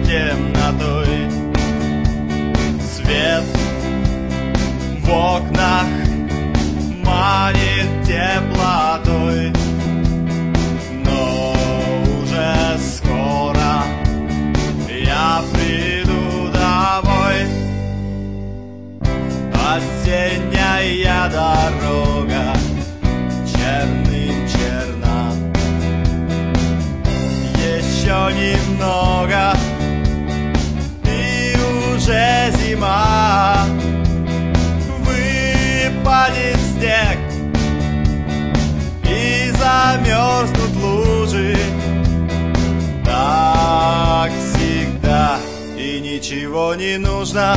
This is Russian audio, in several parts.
темнотой. Свет в окнах манит теплотой, но уже скоро я приду домой. Осенняя дорога черным черна. Еще немного, и уже зима. Выпадет снег, и замерзнут лужи. Так всегда, и ничего не нужно.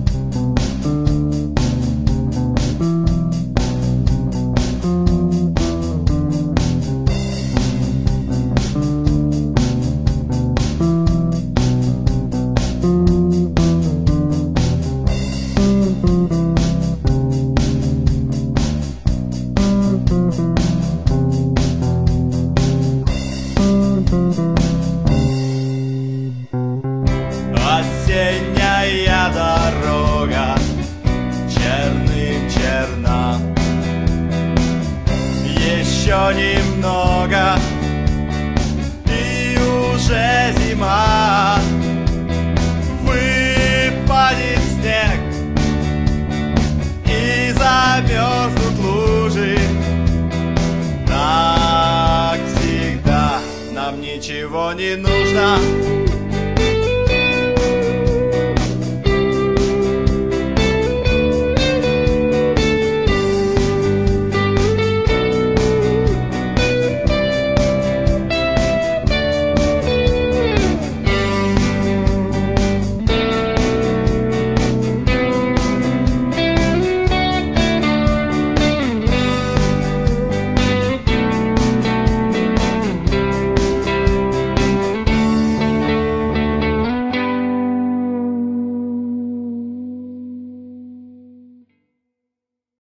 Осенняя дорога черным черна. Еще немного, и уже зима.